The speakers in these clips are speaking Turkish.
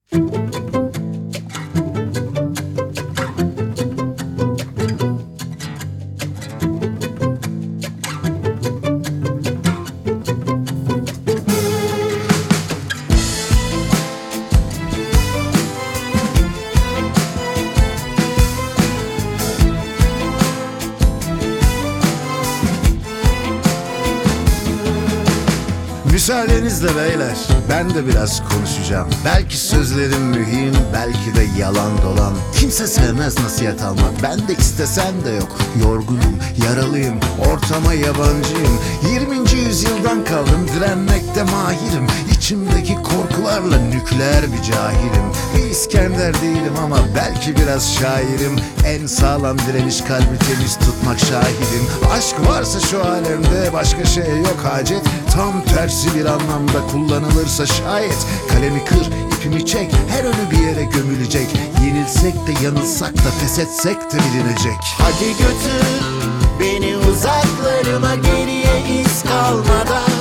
Müsaadenizle beyler, ben de biraz konuşacağım. Belki sözlerim mühim, belki de yalan dolan. Kimse sevmez nasihat almak, ben de istesem de yok. Yorgunum, yaralıyım, ortama yabancıyım. 20. yüzyıldan kaldım, direnmekte mahirim. İçimdeki korkularla nükleer bir cahilim. Bir İskender değilim ama belki biraz şairim. En sağlam direniş kalbi temiz tutmak şahidim. Aşk varsa şu alemde başka şeye yok hacet. Tam tersi bir anlamda kullanılırsa şayet. Kalemi kır, ipimi çek, her önü bir yere gömülecek. Yenilsek de yanılsak da pes etsek de bilinecek. Hadi götür beni uzaklarıma, geriye iz kalmadan.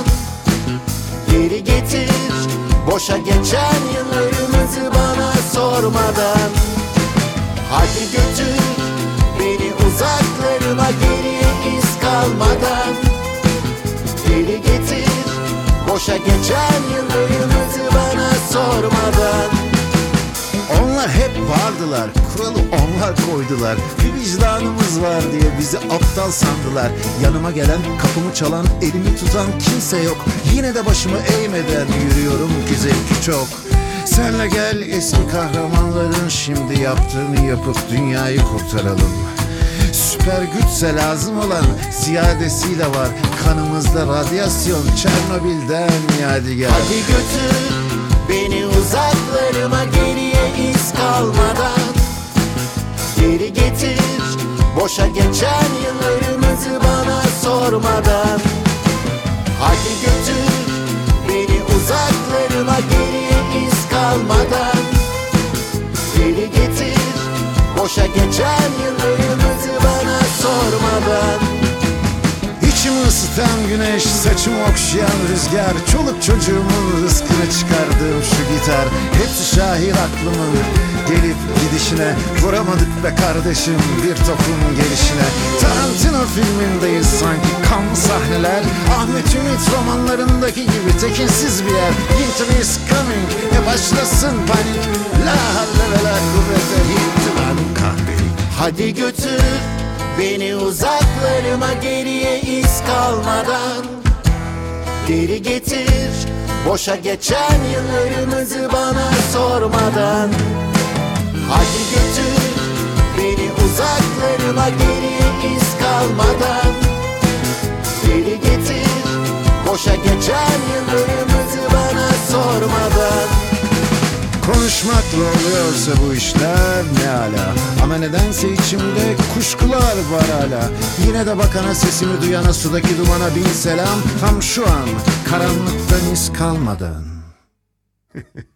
Geri getir boşa geçen yıllarımızı bana sormadan. Hadi götür beni uzaklarıma, geriye iz kalmadan. Geri getir boşa geçen yıllarımızı bana sormadan. Onlar hep vardılar, kuralı onlar koydular. Bir vicdanımız var diye bizi aptal sandılar. Yanıma gelen, kapımı çalan, elimi tutan kimse yok. Yine de başımı eğmeden yürüyorum ki zevki çok. Senle gel eski kahramanların şimdi yaptığını yapıp dünyayı kurtaralım. Süper güçse lazım olan ziyadesiyle var. Kanımızda radyasyon, Çernobil'den yadigar. Hadi götür beni uzaklarıma, geriye iz kalmadan. Geri getir boşa geçen yıllarımızı bana sormadan. Hadi götür beni uzaklarıma, geriye iz kalmadan. Geri getir boşa geçen yıllarımızı bana sormadan. İçimi ısıtan güneş, saçımı okşayan rüzgar, çoluk çocuğumun rızkını çıkardığım şu gitar. Hepsi şahit aklımın gelip gidişine. Vuramadık be kardeşim bir topun gelişine. Tarantino filmindeyiz sanki, kanlı sahneler. Ahmet Ümit romanlarındaki gibi tekinsiz bir yer. Winter is coming, başlasın panik. La havle ve la kuvvete ihtimal kahveyi. Hadi götür beni uzaklarıma, geriye iz kalmadan. Geri getir boşa geçen yıllarımızı bana sormadan. Hadi götür beni uzaklarıma, geriye iz kalmadan. Geri getir boşa geçen yıllarımızı bana sormadan. Konuşmakla oluyorsa bu işler ne ala. Ama nedense içimde kuşkular var hala. Yine de bakana, sesimi duyana, sudaki dumana bin selam. Tam şu an karanlıktan iz kalmadan.